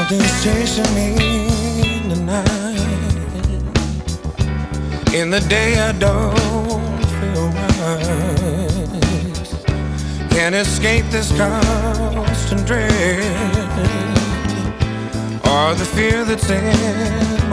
Something's chasing me tonight. In the day I don't feel right. Can't escape this constant dread, or the fear that's in